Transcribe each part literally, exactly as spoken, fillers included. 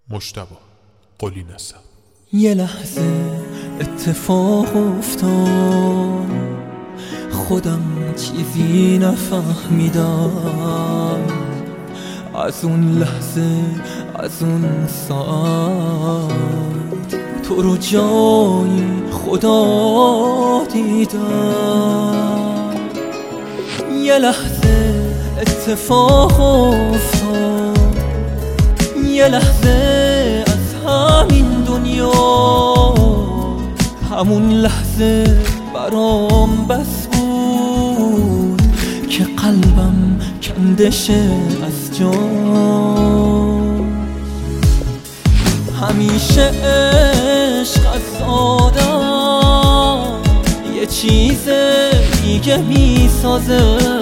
مجتبی قلی نسب. یه لحظه اتفاق افتاد، خودم چیزی نفهمیدم. از اون لحظه، از اون ساعت تو رو جای خدا دیدم. یه لحظه اتفاق افتاد، یه لحظه از همین دنیا، همون لحظه برام بس بود که قلبم کندشه از جا. همیشه عشق از آدم یه چیز دیگه میسازه،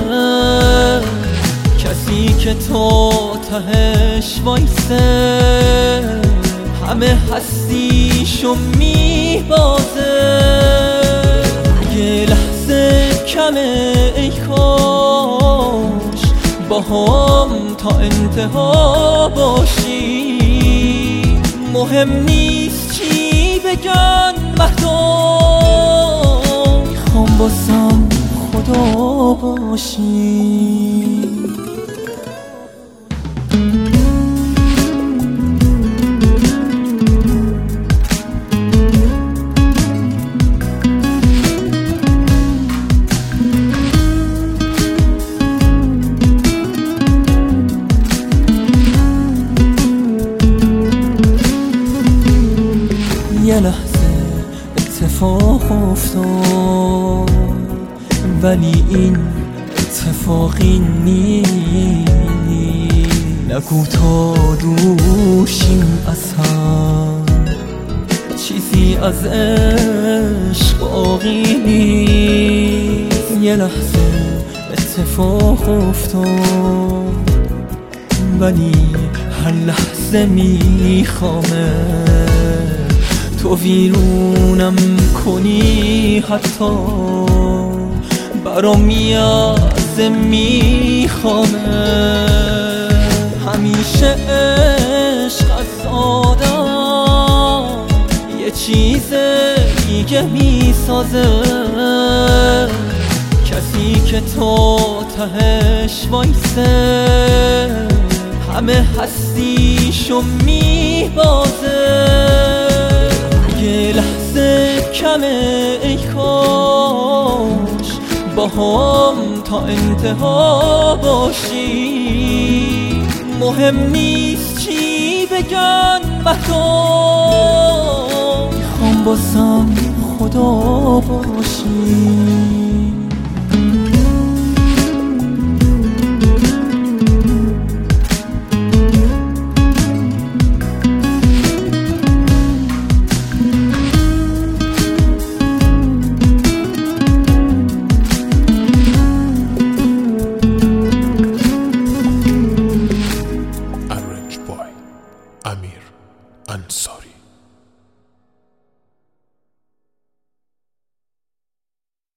کسی که تا تهش وایسه همه هستیشو میبازه. یه لحظه کمه ای کاش با هم تا انتها باشی. مهم نیست چی بگن مردم، میخوام باسم خدا باشی. یه لحظه اتفاق افتاد، ولی این اتفاقی نیست. نگو تا دوشیم از هم، چیزی از عشق باقی نیست. یه لحظه اتفاق افتاد، ولی هر لحظه میخوامه تو ویرونم کنی، حتی برام یازه میخوامه. همیشه عشق از آدم یه چیز دیگه میسازه، کسی که تا تهش وایسه همه هستیشو میبازه. یه لحظه کمه ای کاش با هم تا انتها باشی. مهم نیست چی بگن مردم، میخوام باسم خدا باشی.